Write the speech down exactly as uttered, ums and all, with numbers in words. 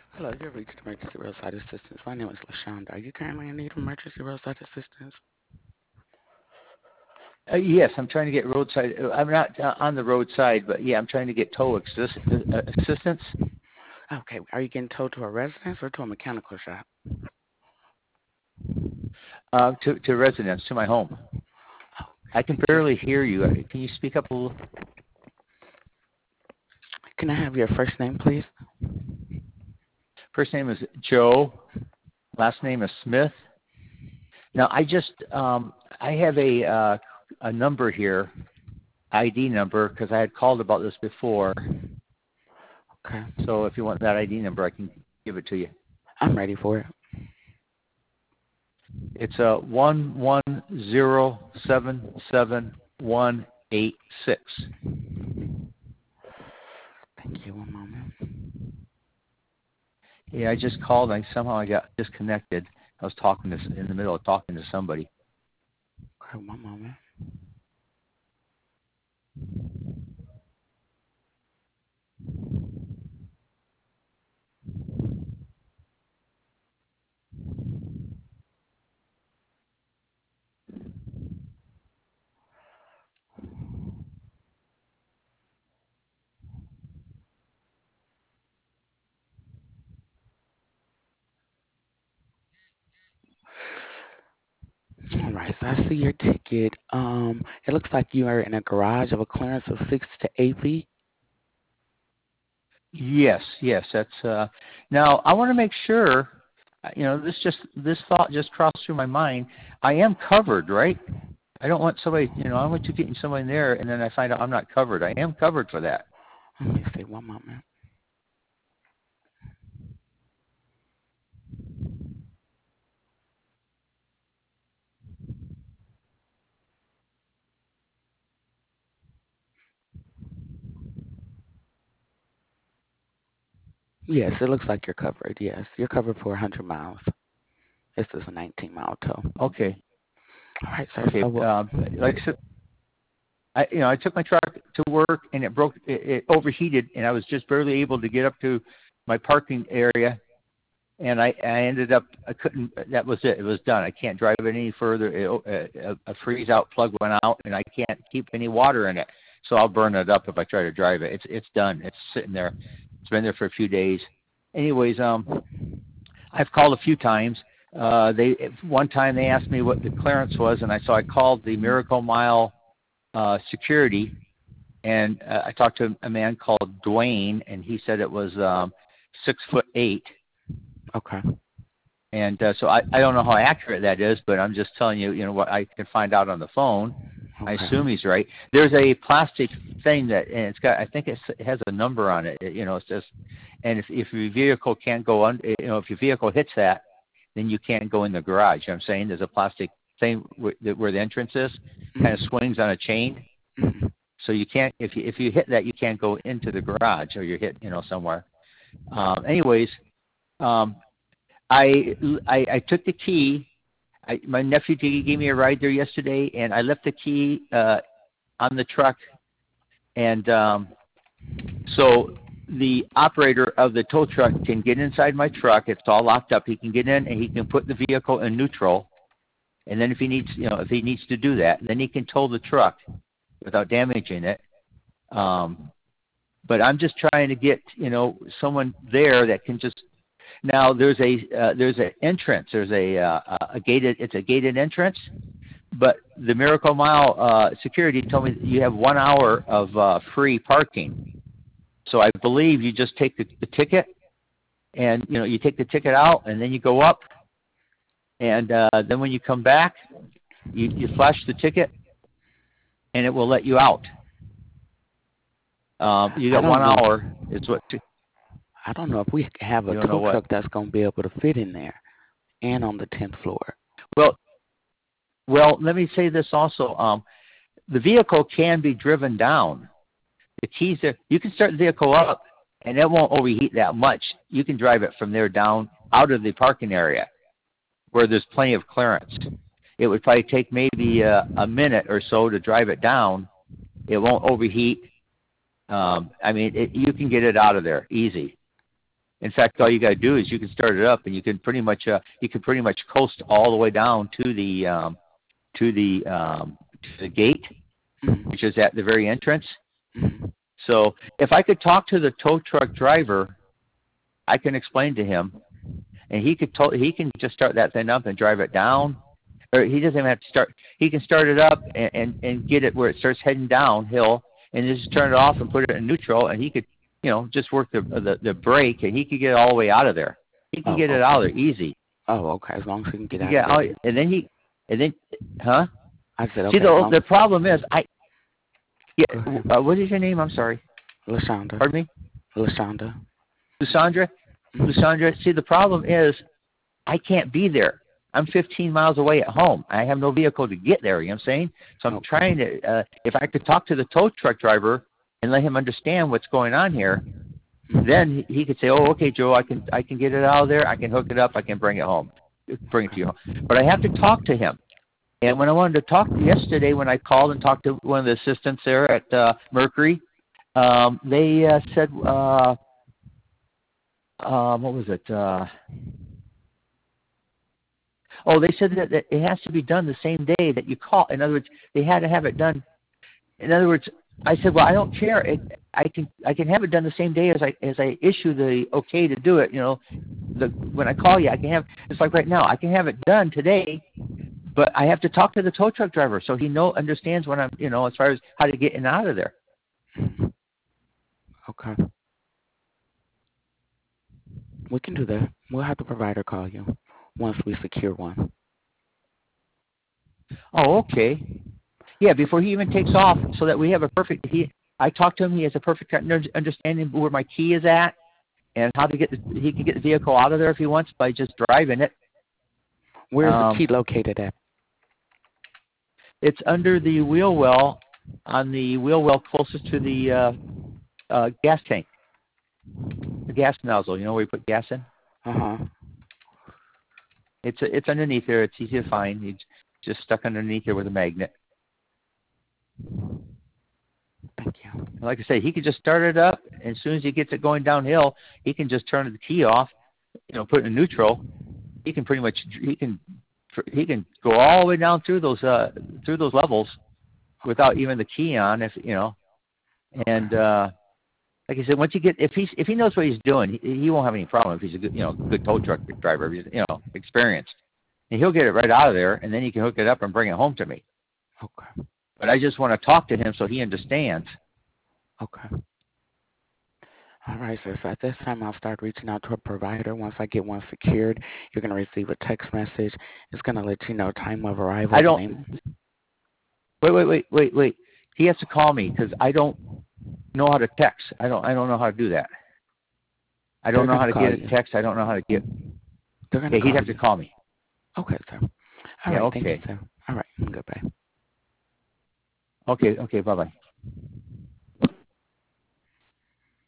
Hello, you've reached emergency roadside assistance. My name is LaShonda. Are you currently in need of emergency roadside assistance? Uh, yes, I'm trying to get roadside. uh, I'm not uh, on the roadside, but yeah, I'm trying to get tow assist, uh, assistance Okay, are you getting towed to a residence or to a mechanical shop? uh, to to residence, to my home. Oh, I can thank you. barely hear you. Uh, Can you speak up a little? Can I have your first name, please? First name is Joe. Last name is Smith. Now, I just um, I have a uh, a number here, I D number, because I had called about this before. Okay, So if you want that I D number, I can give it to you. I'm ready for it. It's a one one zero seven seven one eight six. Thank you. One moment. Yeah, I just called. And I somehow I got disconnected. I was talking to in the middle of talking to somebody. Okay, one moment. All right, so I see your ticket. Um, it looks like you are in a garage of a clearance of six to eight feet. Yes, yes, that's. Uh, now I want to make sure. uh, You know, this just this thought just crossed through my mind. I am covered, right? I don't want somebody. You know, I want you getting somebody there, and then I find out I'm not covered. I am covered for that. Let me see. One moment. Yes, it looks like you're covered. Yes, you're covered for one hundred miles. This is a nineteen mile tow. Okay, All right, sir. okay. So, what? Um, like I said, I, you know, I took my truck to work and it broke, it, it overheated, and I was just barely able to get up to my parking area. And I, I ended up, I couldn't, that was it. It was done. I can't drive it any further. It, a, a freeze out plug went out, and I can't keep any water in it. So I'll burn it up if I try to drive it. It's, it's done. It's sitting there. It's been there for a few days. Anyways, um, I've called a few times. Uh, they, one time they asked me what the clearance was, and I, so I called the Miracle Mile, uh, security, and uh, I talked to a man called Dwayne, and he said it was um, six foot eight. Okay. And uh, so I, I don't know how accurate that is, but I'm just telling you, you know, what I can find out on the phone. I Okay. assume he's right. There's a plastic thing that, and it's got, I think it's, it has a number on it. It- you know, it says, and if, if your vehicle can't go on, you know, if your vehicle hits that, then you can't go in the garage. You know what I'm saying? There's a plastic thing where, where the entrance is, kind of swings on a chain. Mm-hmm. So you can't, if you, if you hit that, you can't go into the garage, or you're hit, you know, somewhere. Um, anyways, um, I, I, I took the key. I, my nephew gave me a ride there yesterday, and I left the key uh, on the truck. And um, so the operator of the tow truck can get inside my truck. It's all locked up. He can get in, and he can put the vehicle in neutral. And then if he needs, you know, if he needs to do that, then he can tow the truck without damaging it. Um, but I'm just trying to get, you know, someone there that can just. Now there's a uh, there's an entrance. There's a uh, a gated. It's a gated entrance. But the Miracle Mile uh, security told me that you have one hour of uh, free parking. So I believe you just take the, the ticket, and you know you take the ticket out, and then you go up, and uh, then when you come back, you, you flash the ticket, and it will let you out. Um, you I got one don't know. hour. Is what I don't know if we have a you don't know tow what. truck that's going to be able to fit in there and on the tenth floor. Well, well, let me say this also. Um, the vehicle can be driven down. The keys are, you can start the vehicle up, and it won't overheat that much. You can drive it from there down out of the parking area where there's plenty of clearance. It would probably take maybe a, a minute or so to drive it down. It won't overheat. Um, I mean, it, you can get it out of there easy. In fact, all you got to do is you can start it up, and you can pretty much uh, you can pretty much coast all the way down to the um, to the um, to the gate, Mm-hmm. which is at the very entrance. Mm-hmm. So if I could talk to the tow truck driver, I can explain to him, and he could to- he can just start that thing up and drive it down, or he doesn't even have to start. He can start it up and and, and get it where it starts heading downhill, and just turn it off and put it in neutral, and he could, you know, just work the the, the brake, and he could get it all the way out of there. He can Oh, get it okay. out of there easy. Oh, okay. As long as we can He get can out of get out, there. and then he, and then, huh? I said, See, okay, as the long the as. problem is, I, Go yeah, ahead. uh, what is your name? I'm sorry. Lashonda. Pardon me? Lashonda. Lusandra? Mm-hmm. Lusandra, see, the problem is I can't be there. I'm fifteen miles away at home. I have no vehicle to get there, you know what I'm saying? So I'm Okay. trying to, uh, if I could talk to the tow truck driver and let him understand what's going on here, Mm-hmm. then he he could say, oh, okay, Joe, I can I can get it out of there. I can hook it up. I can bring it home, bring it to you home. But I have to talk to him. And when I wanted to talk yesterday, when I called and talked to one of the assistants there at uh, Mercury, um, they uh, said, uh, um, what was it? Uh, oh, they said that, that it has to be done the same day that you call. In other words, they had to have it done. In other words, I said, well, I don't care. It, I can I can have it done the same day as I as I issue the okay to do it. You know, the when I call you, I can have. It's like right now, I can have it done today. But I have to talk to the tow truck driver so he know understands when I'm, you know, as far as how to get in and out of there. Mm-hmm. Okay. We can do that. We'll have the provider call you once we secure one. Oh, okay. Yeah, before he even takes off, so that we have a perfect. He, I talked to him. He has a perfect under- understanding where my key is at and how to get the. He can get the vehicle out of there if he wants by just driving it. Where's the Um, key located at? it's under the wheel well, on the wheel well closest to the uh, uh, gas tank, the gas nozzle. You know where you put gas in? Uh-huh. It's it's underneath there. It's easy to find. It's just stuck underneath there with a magnet. Thank you. Like I say, he can just start it up, and as soon as he gets it going downhill, he can just turn the key off. You know, put it in neutral. He can pretty much he can he can go all the way down through those uh through those levels without even the key on. If you know, and uh, like I said, once you get if he's if he knows what he's doing, he, he won't have any problem if he's a good you know good tow truck driver. If he's you know experienced, and he'll get it right out of there, and then he can hook it up and bring it home to me. Okay. But I just want to talk to him so he understands. Okay. All right, sir. So at this time, I'll start reaching out to a provider. Once I get one secured, you're going to receive a text message. It's going to let you know time of arrival, I the don't. name. Wait, wait, wait, wait, wait. He has to call me because I don't know how to text. I don't. I don't know how to do that. I They're don't know going how to to call get a you. text. I don't know how to get. They're going to Yeah, he'd call have to you. call me. Okay, sir. All Yeah. right. Thank you, Okay. sir. All right. Goodbye. Okay. Okay. Bye bye.